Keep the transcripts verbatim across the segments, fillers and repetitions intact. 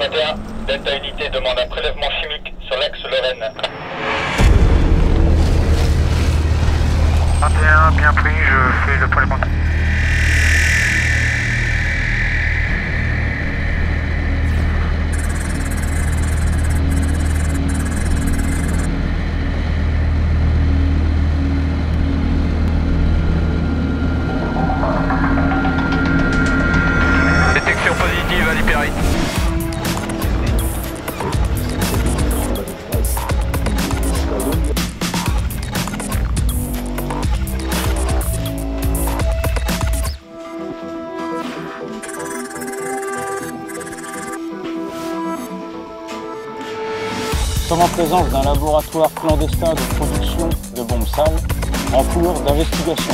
vingt et un, Delta Unité demande un prélèvement chimique sur l'axe-Lorraine. vingt et un, bien pris, je fais le prélèvement. Détection positive à l'Hyperi. Nous sommes en présence d'un laboratoire clandestin de production de bombes sales en cours d'investigation.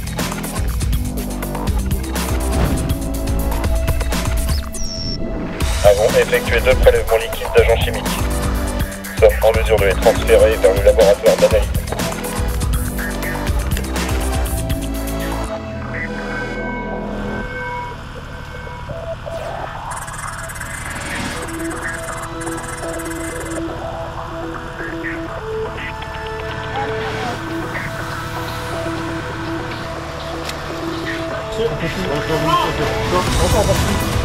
Avons effectué deux prélèvements liquides d'agents chimiques. Nous sommes en mesure de les transférer vers le laboratoire d'analyse. C'est